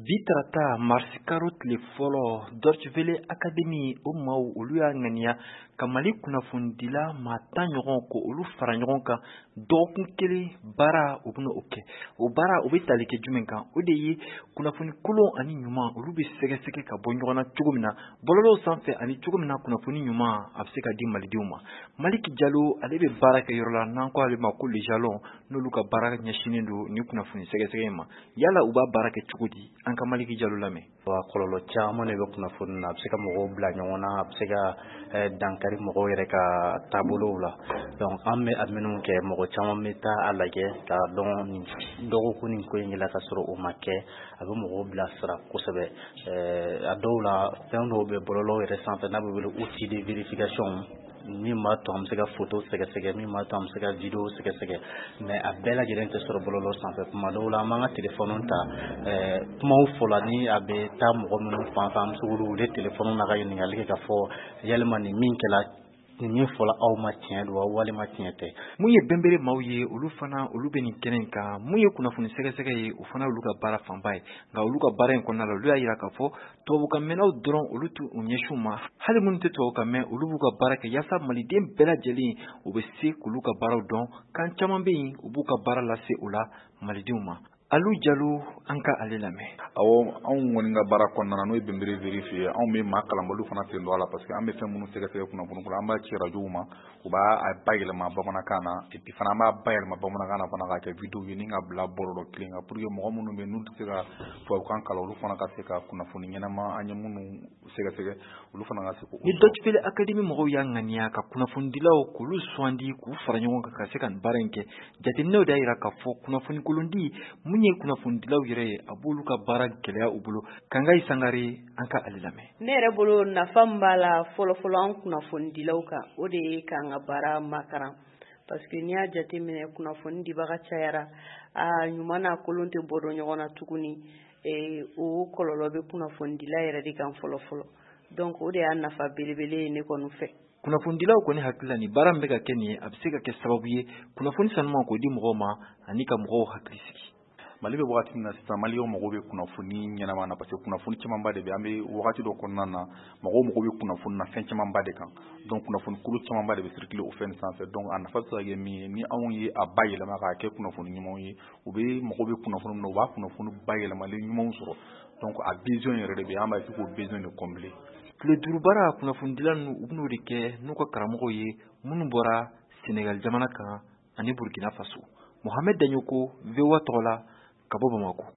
Bitarata marsikaro tile fɔlɔ Deutsche Welle Academy o maaw olu y'a ŋaniya ka Mali kunnafondila maa 10 ɲɔgɔn ko olu fara ɲɔgɔn kan dɔgɔkun kelen baara u bɛna o kɛ. O baara u bɛ tali kɛ jumɛn kan? O de ye kunnafoni kolon ani ɲuman olu bɛ sɛgɛsɛgɛ ka bɔ ɲɔgɔn na cogo min na bɔlɔlɔw sanfɛ ani cogo min na kunnafoni ɲuman a bɛ se ka di malidenw ma. Maliki Jalo ale bɛ baara kɛ yɔrɔ la n'an ko ale ma ko le jalon n'olu ka baara ɲɛsinnen don ni kunnafoni sɛgɛsɛgɛ ma. Yala u b'a baara kɛ cogo di? An ka Maliki Jalo lamɛn. Wa kɔlɔlɔ caman de bɛ kunnafoni na, a bɛ se ka mɔgɔw bila ɲɔgɔn na, a bɛ se ka dankari mɔgɔw yɛrɛ ka taabolow la. Donc an bɛ a minnu kɛ mɔgɔ caman bɛ taa a lajɛ k'a dɔn nin dɔgɔkun nin ko in la ka sɔrɔ o ma kɛ, a bɛ mɔgɔw bilasira kosɛbɛ. A dɔw la fɛn dɔw bɛ bɔlɔlɔw yɛrɛ sanfɛ n'a bɛ wele outil de vérification min b'a to an bɛ se ka photo sɛgɛsɛgɛ, min b'a to an bɛ se ka video sɛgɛsɛgɛ, mais a bɛɛ lajɛlen tɛ sɔrɔ bɔlɔlɔ sanfɛ. Tuma dɔw la an b'an ka téléphone ta kumaw fɔla ni a bɛ taa mɔgɔ minnu fan fɛ an bɛ se k'olu wele téléphone na ka ɲininkali kɛ k'a fɔ yalima nin min kɛla nin min fɔla aw ma tiɲɛ don wa walima tiɲɛ tɛ. Mun ye bɛnbɛrɛ maaw ye olu fana olu bɛ nin kɛnɛ in kan, mun ye kunnafoni sɛgɛsɛgɛ ye o fana olu ka baara fanba ye, nka olu ka baara in kɔnɔna la olu y'a jira k'a fɔ tubabukan mɛnnaw dɔrɔn olu t'u ɲɛsin ma, hali minnu tɛ tubabukan mɛn olu b'u ka baara kɛ yaasa maliden bɛɛ lajɛlen u bɛ se k'olu ka baaraw dɔn, kan caman bɛ yen u b'u ka baara lase o la malidenw ma. Alu Jalo an ka ale lamɛn. Awɔ anw kɔni ka baara kɔnɔna na n'o ye bɛnbɛrɛ vérifier anw bɛ maa kalanbaliw fana sen don a la parce que an bɛ fɛn minnu sɛgɛsɛgɛ kunnafoni kɔnɔ an b'a ci radios ma u b'a bayɛlɛma bamanankan na et puis fana an b'a bayɛlɛma bamanankan na fana k'a kɛ vidéo ye ni ka bila bɔlɔlɔ kelen kan pour que mɔgɔ minnu bɛ n'u tɛ se ka tubabukan kalan olu fana ka se ka kunnafoni ɲɛnama an ye minnu sɛgɛsɛgɛ olu fana ka se k'o. Ni Deutsche Welle Academy mɔgɔw y'a ŋaniya ka kunnafonidilaw k'olu sugandi k'u fara ɲɔgɔn kan ka se ka nin baara in kɛ, jateminɛw y'a jira k'a fɔ kunnafoni kolondi mun ye kunnafonidilaw yɛrɛ ye a b'olu ka baara gɛlɛya u bolo. Kangayi Sangare an ka ale lamɛn. Ne yɛrɛ bolo nafa min b'a la fɔlɔfɔlɔ an kunnafonidilaw kan o de ye k'an ka baara makaran parce que n'i y'a jateminɛ kunnafoni dibaga cayara ɲuman n'a kolon tɛ bɔ dɔn ɲɔgɔn na tuguni o kɔlɔlɔ bɛ kunnafonidila yɛrɛ de kan fɔlɔfɔlɔ donc o de y'a nafa belebele ye ne kɔni fɛ. Kunnafonidilaw kɔni hakili la nin baara min bɛ ka kɛ nin ye a bɛ se ka kɛ sababu ye kunnafoni sanuman k'o di mɔgɔw ma ani ka mɔgɔw hakili sigi. Mali bɛ wagati min na sisan Maliyɛnw mago bɛ kunnafoni ɲɛnama na parce que kunnafoni camanba de bɛ an bɛ wagati dɔ kɔnɔna na mɔgɔw mago bɛ kunnafoni na fɛn camanba de kan donc kunnafoni kolo camanba de bɛ circuler o fɛn sanfɛ donc a nafa bɛ se ka kɛ min ye ni anw ye a bayɛlɛma k'a kɛ kunnafoni ɲumanw ye u bɛ mago bɛ kunnafoni min na u b'a kunnafoni bayɛlɛmalen ɲumanw sɔrɔ donc a besoin yɛrɛ de bɛ an b'a fɔ k'o besoin de combler. Tile 5 baara kunnafonidila ninnu u bɛn'o de kɛ n'u ka karamɔgɔw ye minnu bɔra Sénégal jamana kan ani Burkina Faso. Mohamed Danyoko, VOA tɔgɔ la, ka bɔ Bamako.